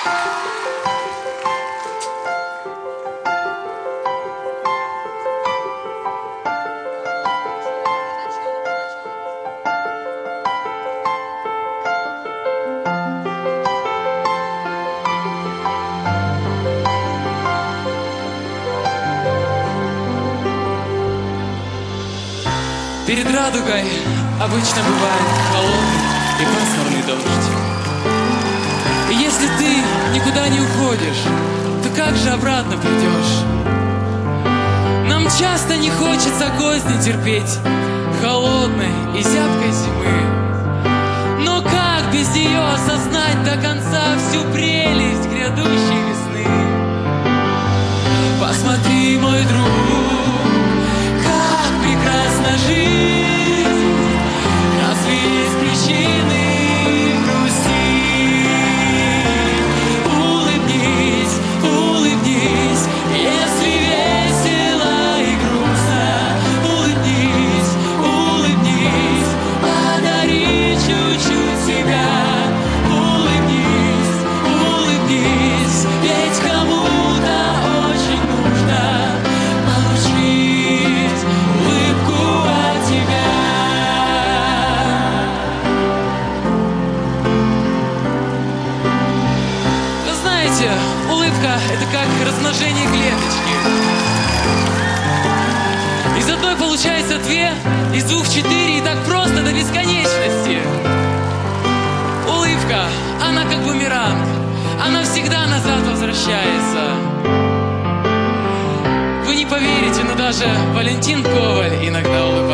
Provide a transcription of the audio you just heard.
Перед радугой обычно бывает холодный и пасмурный дождь. И если ты никуда не уходишь, то как же обратно придешь? Нам часто не хочется козни терпеть холодной и зябкой зимы. Но как без нее осознать до конца всю прелесть грядущей весны? Посмотри, мой друг, как прекрасно жить. Разве есть причины грустить? Улыбнись, улыбнись, если весело и грустно. Улыбнись, улыбнись, подари чуть-чуть себя. Улыбнись, улыбнись, ведь кому-то очень нужно получить улыбку от тебя. Вы знаете, улыбка — это как размножение клеточки. Из одной получается две, из двух четыре, и так просто до бесконечности. Улыбка, она как бумеранг, она всегда назад возвращается. Вы не поверите, но даже Валентин Коваль иногда улыбается.